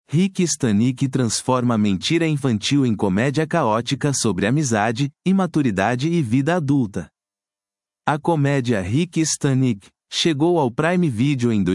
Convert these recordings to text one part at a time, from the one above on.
Rick Stanick transforma a mentira infantil em comédia caótica sobre amizade, imaturidade e vida adulta. A comédia Rick Stanick chegou ao Prime Video em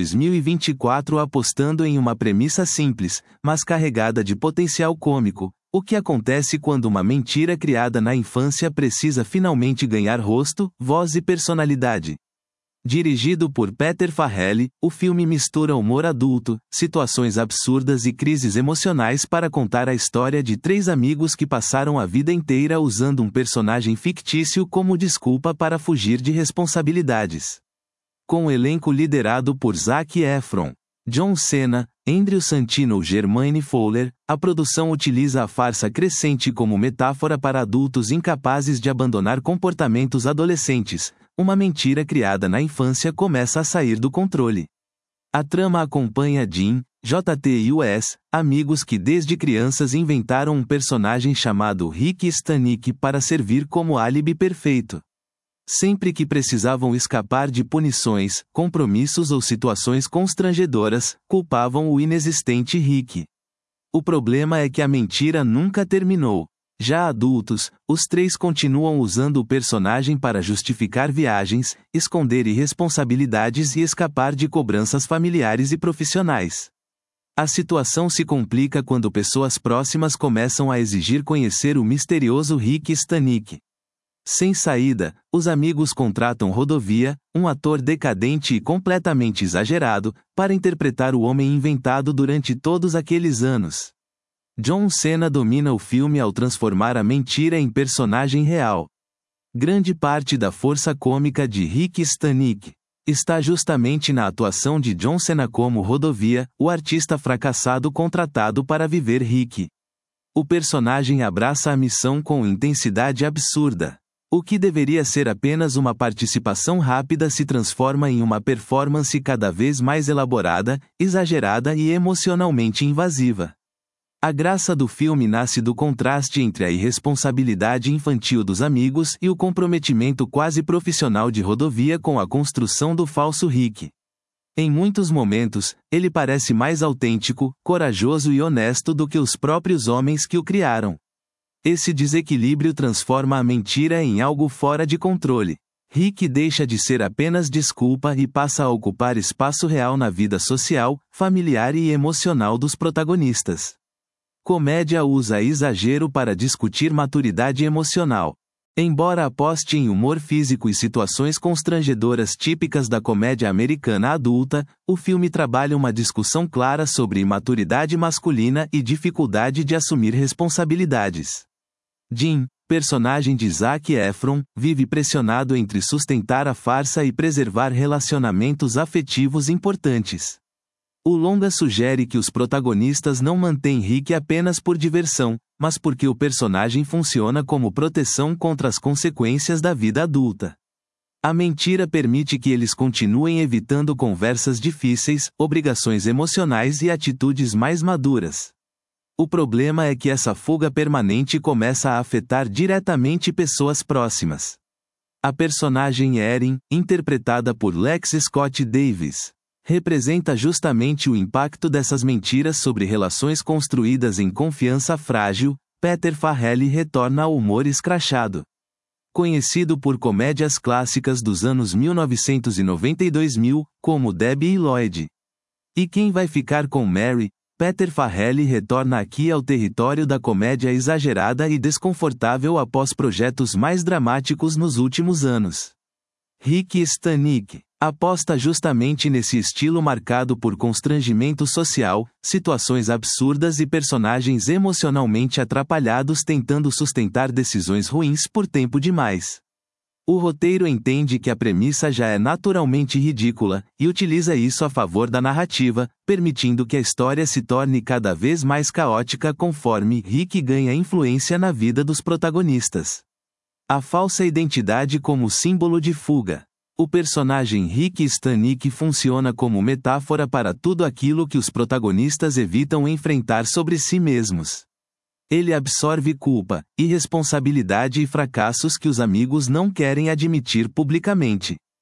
2024 apostando em uma premissa simples, mas carregada de potencial cômico: o que acontece quando uma mentira criada na infância precisa finalmente ganhar rosto, voz e personalidade. Dirigido por Peter Farrelly, o filme mistura humor adulto, situações absurdas e crises emocionais para contar a história de 3 amigos que passaram a vida inteira usando um personagem fictício como desculpa para fugir de responsabilidades. Com o elenco liderado por Zac Efron, John Cena, Andrew Santino e Jermaine Fowler, a produção utiliza a farsa crescente como metáfora para adultos incapazes de abandonar comportamentos adolescentes. Uma mentira criada na infância começa a sair do controle. A trama acompanha Jim, JT e Wes, amigos que desde crianças inventaram um personagem chamado Rick Stanick para servir como álibi perfeito. Sempre que precisavam escapar de punições, compromissos ou situações constrangedoras, culpavam o inexistente Rick. O problema é que a mentira nunca terminou. Já adultos, os 3 continuam usando o personagem para justificar viagens, esconder irresponsabilidades e escapar de cobranças familiares e profissionais. A situação se complica quando pessoas próximas começam a exigir conhecer o misterioso Rick Stanick. Sem saída, os amigos contratam Rodovia, um ator decadente e completamente exagerado, para interpretar o homem inventado durante todos aqueles anos. John Cena domina o filme ao transformar a mentira em personagem real. Grande parte da força cômica de Rick Stanick está justamente na atuação de John Cena como Rodovia, o artista fracassado contratado para viver Rick. O personagem abraça a missão com intensidade absurda. O que deveria ser apenas uma participação rápida se transforma em uma performance cada vez mais elaborada, exagerada e emocionalmente invasiva. A graça do filme nasce do contraste entre a irresponsabilidade infantil dos amigos e o comprometimento quase profissional de Rodovia com a construção do falso Rick. Em muitos momentos, ele parece mais autêntico, corajoso e honesto do que os próprios homens que o criaram. Esse desequilíbrio transforma a mentira em algo fora de controle. Rick deixa de ser apenas desculpa e passa a ocupar espaço real na vida social, familiar e emocional dos protagonistas. Comédia usa exagero para discutir maturidade emocional. Embora aposte em humor físico e situações constrangedoras típicas da comédia americana adulta, o filme trabalha uma discussão clara sobre imaturidade masculina e dificuldade de assumir responsabilidades. Jim, personagem de Zac Efron, vive pressionado entre sustentar a farsa e preservar relacionamentos afetivos importantes. O longa sugere que os protagonistas não mantêm Rick apenas por diversão, mas porque o personagem funciona como proteção contra as consequências da vida adulta. A mentira permite que eles continuem evitando conversas difíceis, obrigações emocionais e atitudes mais maduras. O problema é que essa fuga permanente começa a afetar diretamente pessoas próximas. A personagem Erin, interpretada por Lex Scott Davis, representa justamente o impacto dessas mentiras sobre relações construídas em confiança frágil. Peter Farrelly retorna ao humor escrachado. Conhecido por comédias clássicas dos anos 1990 e 2000, como Debbie e Lloyd. E Quem Vai Ficar com Mary? Peter Farrelly retorna aqui ao território da comédia exagerada e desconfortável após projetos mais dramáticos nos últimos anos. Rick Stanick aposta justamente nesse estilo marcado por constrangimento social, situações absurdas e personagens emocionalmente atrapalhados tentando sustentar decisões ruins por tempo demais. O roteiro entende que a premissa já é naturalmente ridícula, e utiliza isso a favor da narrativa, permitindo que a história se torne cada vez mais caótica conforme Rick ganha influência na vida dos protagonistas. A falsa identidade como símbolo de fuga. O personagem Rick Stanick funciona como metáfora para tudo aquilo que os protagonistas evitam enfrentar sobre si mesmos. Ele absorve culpa, irresponsabilidade e fracassos que os amigos não querem admitir publicamente.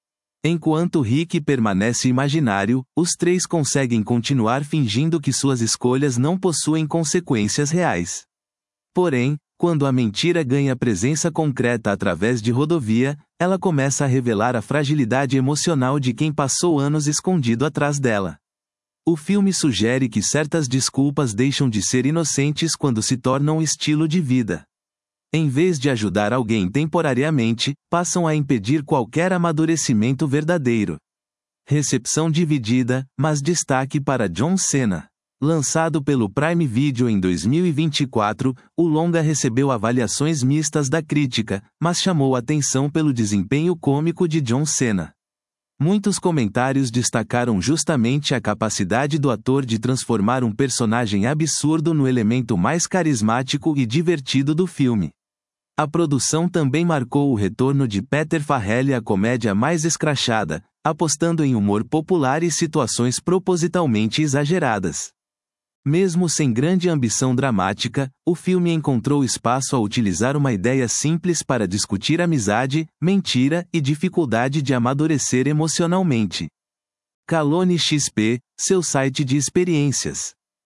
Enquanto Rick permanece imaginário, os três conseguem continuar fingindo que suas escolhas não possuem consequências reais. Porém, quando a mentira ganha presença concreta através de rodovia, ela começa a revelar a fragilidade emocional de quem passou anos escondido atrás dela. O filme sugere que certas desculpas deixam de ser inocentes quando se tornam um estilo de vida. Em vez de ajudar alguém temporariamente, passam a impedir qualquer amadurecimento verdadeiro. Recepção dividida, mas destaque para John Cena. Lançado pelo Prime Video em 2024, o longa recebeu avaliações mistas da crítica, mas chamou atenção pelo desempenho cômico de John Cena. Muitos comentários destacaram justamente a capacidade do ator de transformar um personagem absurdo no elemento mais carismático e divertido do filme. A produção também marcou o retorno de Peter Farrelly à comédia mais escrachada, apostando em humor popular e situações propositalmente exageradas. Mesmo sem grande ambição dramática, o filme encontrou espaço a utilizar uma ideia simples para discutir amizade, mentira e dificuldade de amadurecer emocionalmente. Calone XP, seu site de experiências.